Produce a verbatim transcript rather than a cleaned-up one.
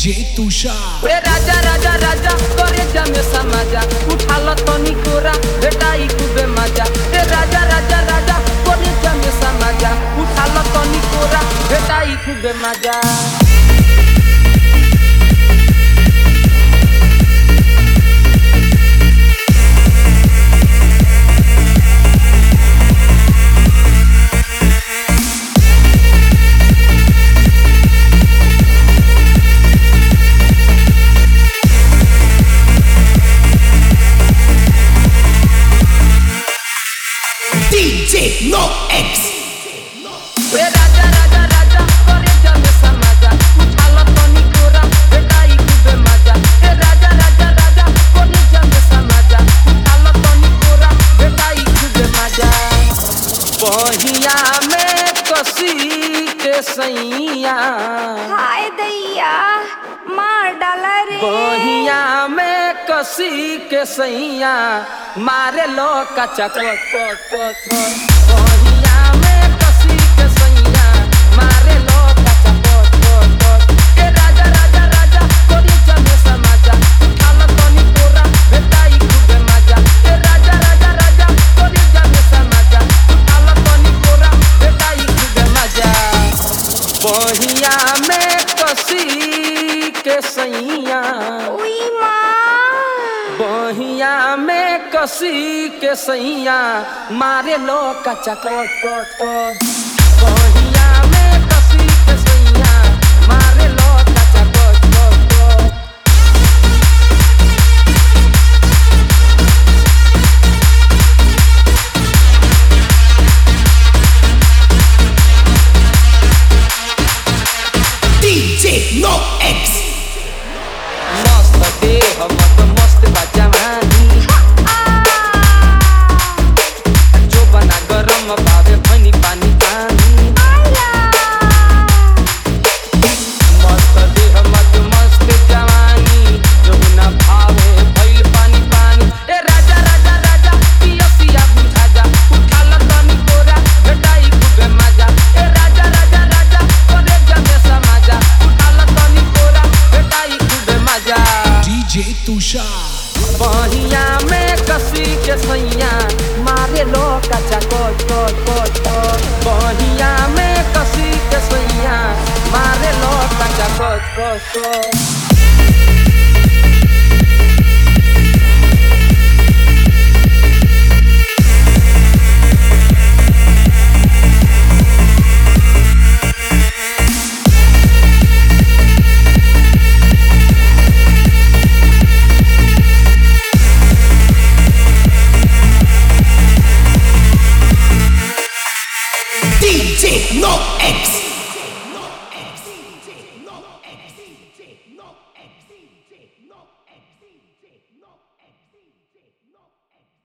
DJ तुषार ए राजा राजा राजा करे जमे समाजा उठाल तनी कोरा बेटाई खूबे मजा ए राजा राजा राजा करे जमे समाजा उठाल तनी कोरा बेटाई खूबे मजा डीजे नो एक्स ए राजा राजा राजा करे जमे समाजा उठाल तनी कोरा बेटाई खूबे मजा ए राजा राजा राजा करे जमे समाजा उठाल तनी कोरा बेटाई खूबे मजा बहिया में कसी के सैया हाय दैया मार डाला रे बहिया में कसी के सैया मारे लो कचा कच कच कच बहिया में कसी के सैया मारे लो कचा कच कच कच ए राजा राजा राजा कोरी जमे समाजा उठाल तनी कोरा बेटाई खूबे मजा ए राजा राजा राजा कोरी जमे समाजा उठाल तनी कोरा बेटाई खूबे मजा बहिया में कसी के सैया उई माँ बहिया में कसी के सैया मारे लो कचा कच कच कच बहिया में कसी के सैया मारे लो कचा कच कच कच डीजे नो एक्स मस्त देह मत मस्त बजवानी जो बना गरम बावे भनी पानी पानी मस्त देह मत मस्त जवानी जो ना भावे भइल पानी पानी ए राजा राजा राजा पियसिया बुझा जा उठाल तनी कोरा बेटाई खूबे मजा ए राजा राजा राजा करे जमे समाजा उठाल तनी कोरा बेटाई खूबे मजा डीजे तुषार बहिया में कसी के सैया मारे लो कचा कच कच कच कच बहिया में कसी के सैया मारे लो कचा कच कच कच डीजे नो एक्स